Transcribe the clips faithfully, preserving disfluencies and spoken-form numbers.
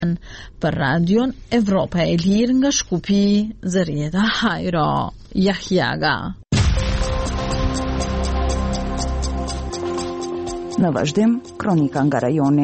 për Radion Evropa e Lirë nga Shkupi, Zërieta Hajro, Jahjaga. Në vazhdim, kronika nga rajoni.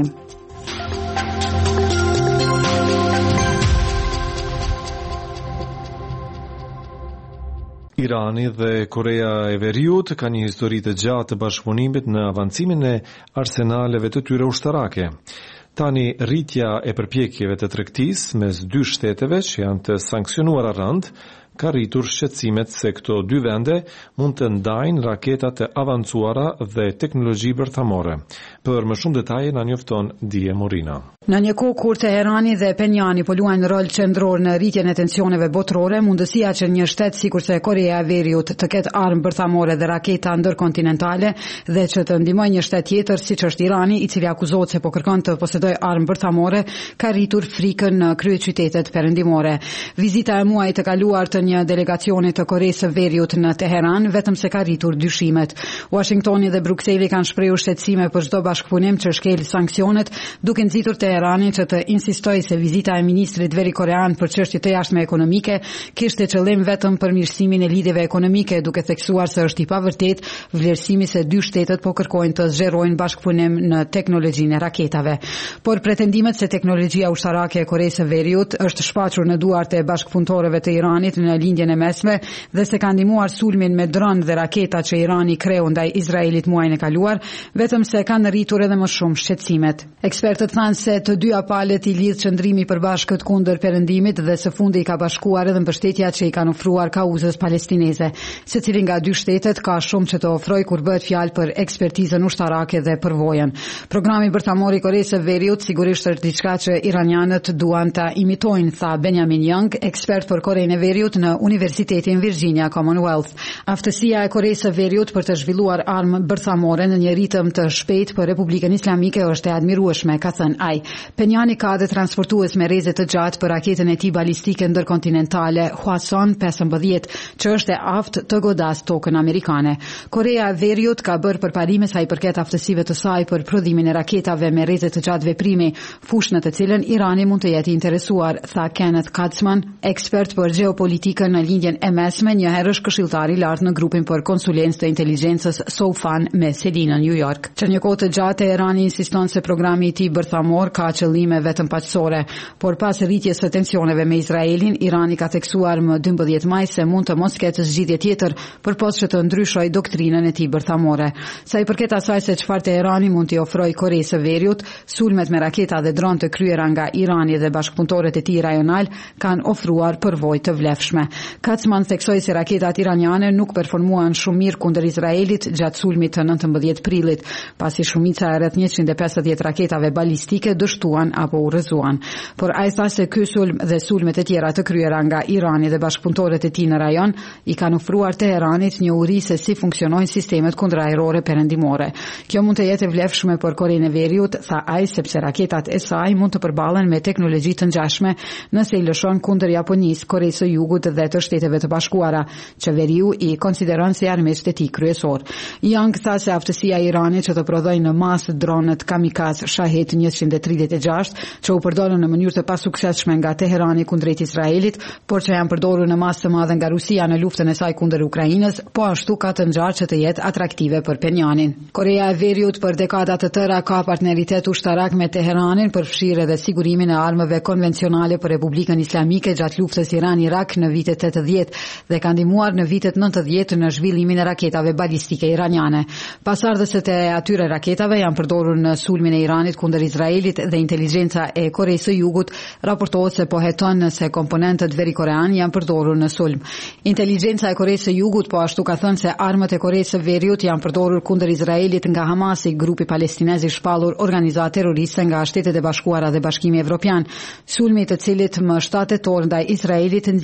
Irani dhe Korea e Veriut ka një histori të gjatë të bashkëpunimit në avancimin e arsenaleve të tyre ushtarake. Tani rritja e përpjekjeve të tregtisë mes dy shteteve që janë të sankcionuara rënd ka rritur shqetësimet se këto dy vende mund të ndajnë raketa të avancuara dhe teknologji bërthamore. Për më shumë detaje na njofton Dije Morina. Në një kohë kur Teherani dhe Penjani po luajnë rol qendror në rritjen e tensioneve botërore, mundësia që një shtet sikurse Korea e Veriut të ketë armë bërthamore dhe raketa ndërkontinentale dhe që të ndihmojë një shtet tjetër siç është Irani, i cili akuzohet se po kërkon të posedojë armë bërthamore, ka rritur frikën në kryeqytetet perëndimore. Vizita e muajit të kaluar të një delegacioni të Koreas së Veriut në Teheran vetëm se ka rritur dyshimet. Washingtoni dhe Brukseli kanë shprehur shqetësime për çdo bashkëpunim që shkel sanksionet, duke nxitur Teherani që të insistojë se vizita e ministrit verikorean për çështje të jashtme ekonomike kishte qëllim vetëm përmirësimin e lidhjeve ekonomike, duke theksuar se është i pavërtetë vlerësimi se dy shtetet po kërkojnë të zgjerojnë bashkëpunim në teknologjinë e raketave. Por pretendimet se teknologjia ushtarake e Koreas së Veriut është shfaqur në duart e bashkëpunëtorëve të Iranit në lindjen e mesme dhe se ka ndihmuar sulmin me dron dhe raketa që Irani kreu ndaj Izraelit muajin e kaluar, vetëm se kanë rritur edhe më shumë shqetësimet. Ekspertët thanë se të dyja palët i lidh qëndrimi i përbashkët kundër perëndimit dhe së fundi i ka bashkuar edhe mbështetja që i kanë ofruar kauzës palestineze. Secili nga dy shtetet ka shumë që të ofrojë kur bëhet fjalë për ekspertizën ushtarake dhe përvojën. Programi bërthamor i Koreas së Veriut sigurisht është diçka që iranianët duan ta imitojnë, tha Benjamin Young, ekspert për Korenë e Veriut në Universitetin Virginia Commonwealth. Aftësia e Koreas së Veriut për të zhvilluar armë bërthamore në një ritëm të shpejtë për Republikën Islamike është e admirueshme, ka thënë ai. Penjani ka dhe transportues me rreze të gjatë për raketën e tij balistike ndërkontinentale Hwasong pesëmbëdhjetë, që është e aftë të godas tokën amerikane. Korea e Veriut ka bërë përparime sa i përket aftësive të saj për prodhimin e raketave me rreze të gjatë veprimi, fushë në të cilën Irani mund të jetë interesuar, tha Kenneth Katzman, ekspert për geopolitikën në lindjen e mesme, një herësh këshilltar i lartë në grupin për konsulencë të inteligjencës SOFAN me sedi në New York. Që një kohë të gjatë Irani insiston se programi i tij bërthamor ka qëllime vetëm paqësore, por pas rritjes së tensioneve me Izraelin, Irani ka theksuar më dymbëdhjetë maj se mund të mos ketë zgjidhje tjetër përpos që të ndryshojë doktrinën e tij bërthamore. Sa i përket asaj se çfarë Teherani mund t'i ofrojë Koreas së Veriut, sulmet me raketa dhe dron të kryera nga Irani dhe bashkëpunëtorët e tij rajonal kanë ofruar përvojë të vlefshme. Katzman theksoi se raketat iraniane nuk performuan shumë mirë kundër Izraelit gjatë sulmit të nëntëmbëdhjetë prillit, pasi shumica e rreth njëqind e pesëdhjetë raketave balistike dështuan apo u rrëzuan. Por ai tha se ky sulm dhe sulmet e tjera të kryera nga Irani dhe bashkëpunëtorët e tij në rajon i kanë ofruar Teheranit një uri se si funksionojnë sistemet kundërajrore perëndimore. Kjo mund të jetë e vlefshme për Korenë e Veriut, tha ai, sepse raketat e saj mund të përballen me teknologji të ngjashme nëse i lëshon kundër Japonisë, Koreas së Jugut dhe të Shteteve të Bashkuara, që Veriu i konsideron si armiqtë e tij kryesor. Young tha se aftësia e Iranit që të prodhojë në masë dronët kamikaz Shahed njëqind e tridhjetë e gjashtë, që u përdorën në mënyrë të pasuksesshme nga Teherani kundrejt Izraelit, por që janë përdorur në masë të madhe nga Rusia në luftën e saj kundër Ukrainës, po ashtu ka të ngjarë që të jetë atraktive për Penjanin. Korea e Veriut për dekada të tëra ka partneritet ushtarak me Teheranin për fshirje dhe sigurimin e armëve konvencionale për Republikën Islamike gjatë luftës Iran-Irak në vitet tetëdhjetë dhe ka ndihmuar në vitet nëntëdhjetë në zhvillimin e raketave balistike iraniane. Pasardhëset e atyre raketave janë përdorur në sulmin e Iranit kundër Izraelit dhe inteligjenca e Koreas së Jugut raportohet se po heton se komponentët verikorean janë përdorur në sulm. Inteligjenca e Koreas së Jugut po ashtu ka thënë se armët e Koreas së Veriut janë përdorur kundër Izraelit nga Hamasi, grupi palestinez i shpallur organizatë terroriste nga Shtetet e Bashkuara dhe Bashkimi Evropian, sulmi të cilit më shtatë tetor ndaj Izraelit nxiti luftën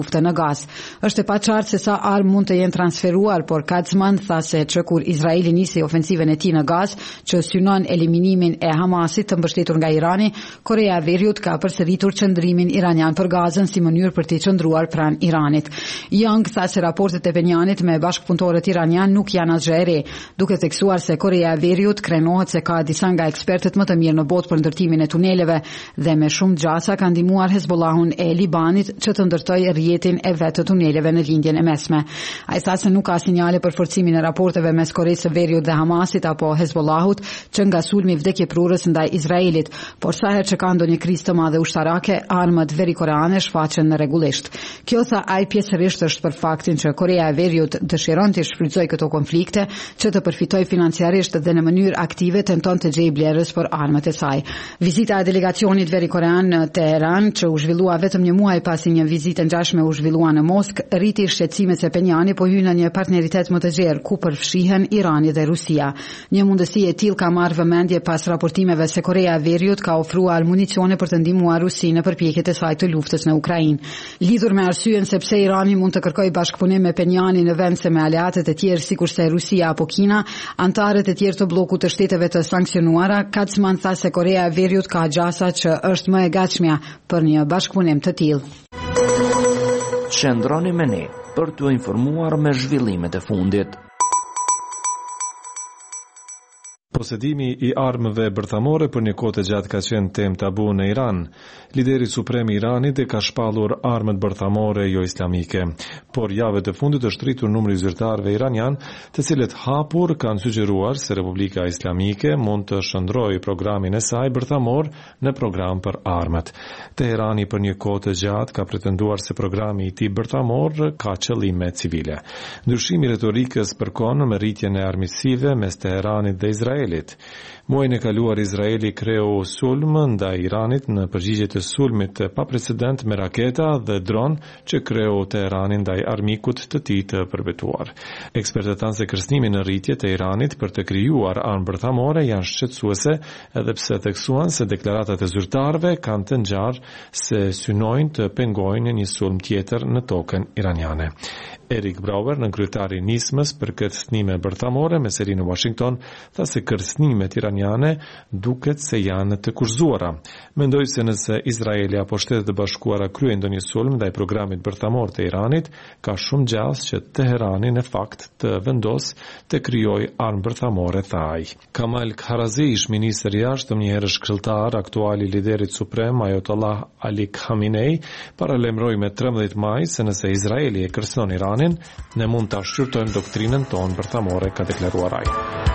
luftë në Gaz. Është e paqartë se sa armë mund të jenë transferuar, por Kacman tha se që kur Izraeli nisi ofensiven e tij në Gaz, që synon eliminimin e Hamasit të mbështetur nga Irani, Korea e Veriut ka përsëritur qëndrimin iranian për Gazën si mënyrë për të qëndruar pranë Iranit. Young tha se raportet e Penjanit me bashkëpunëtorët iranian nuk janë asgjë e re, duke theksuar se Korea e Veriut krenohet se ka disa nga ekspertët më të mirë në botë për ndërtimin e tuneleve dhe me shumë gjasa ka ndihmuar Hezbollahun e Libanit që të ndërtojë rrjetin e vet të tuneleve në lindjen e mesme. Ai tha se nuk ka sinjale për forcimin e raporteve mes Koreas së Veriut dhe Hamasit apo Hezbollahut që nga sulmi vdekjeprurës ndaj Izraelit, por sa herë që ka ndonjë krizë të madhe ushtarake, armët verikoreane shfaqen rregullisht. Kjo tha ai pjesërisht është për faktin që Korea e Veriut dëshiron të shfrytëzojë këto konflikte që të përfitojë financiarisht dhe në mënyrë aktive tenton të gjejë blerës për armët e saj. Vizita e delegacionit verikorean në Teheran, që u zhvillua vetëm një muaj pasi një vizitë ngjashme u zhvillua në Moskë, rriti shqetësimet se Penjani po hyn në një partneritet më të gjerë ku përfshihen Irani dhe Rusia. Një mundësi e tillë ka marrë vëmendje pas raportimeve se Korea e Veriut ka ofruar municione për të ndihmuar Rusinë në përpjekjet e saj të luftës në Ukrainë. Lidhur me arsyeën sepse Irani mund të kërkojë bashkëpunim me Penjanin në vend se me aleatët e tjerë sikurse Rusia apo Kina, antarët e tjerë të bllokut të shteteve të sanksionuara, Kacman tha se Korea e Veriut ka gjasa që është më e gatshmja për një bashkëpunim të tillë. Qëndroni me ne për t'u informuar me zhvillimet e fundit. Posedimi i armëve bërthamore për një kohë të gjatë ka qenë temë tabu në Iran. Lideri suprem i Iranit e ka shpallur armët bërthamore jo islamike, por javët e fundit është rritur numri i zyrtarëve iranian, të cilët hapur kanë sugjeruar se Republika Islamike mund të shndrojë programin e saj bërthamor në program për armët. Teherani për një kohë të gjatë ka pretenduar se programi i tij bërthamor ka qëllime civile. Ndryshimi retorikës përkon me rritjen e armiqësive mes Teheranit dhe Izraelit. Muajin e kaluar Izraeli kreu sulm ndaj Iranit në përgjigje të sulmit pa precedent me raketa dhe dron që kreu Teheranin ndaj armikut të tij të përbetuar. Ekspertët thanë se kërcënimi në rritje të Iranit për të krijuar armë bërthamore janë shqetësuese, edhe pse theksuan se deklaratat e zyrtarëve kanë të ngjarë se synojnë të pengojnë një sulm tjetër në tokën iraniane. Eric Brauer, nënkryetari i nismës për kërcënime bërthamore me seri në Washington, tha se kërcënimet iraniane duket se janë të kurzuara. Mendoi se nëse Izraeli apo Shtetet e Bashkuara kryejnë ndonjë sulm ndaj programit bërthamor të Iranit, ka shumë gjasë që Teherani në fakt të vendos të krijojë armë bërthamore, tha ai. Kamal Kharazi, ish ministër i jashtëm, një herë këshilltar, aktuali liderit suprem Ayatollah Ali Khamenei, paralajmëroi me trembëdhjetë maj se nëse Izraeli e kërcënon Iranin, ne mund ta shqyrtojmë doktrinën tonë bërthamore, ka deklaruar ai.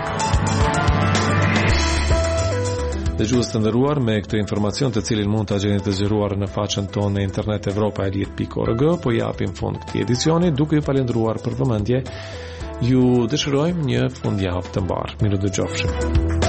Dëgjues të nderuar, me këtë informacion të cilin mund ta gjeni të zgjeruar në faqen tonë në internet europa e liet pikë org, po japim fund këtij edicioni duke ju falendëruar për vëmendje. Ju dëshirojmë një fundjavë të mbar. Miru dëgjofshim.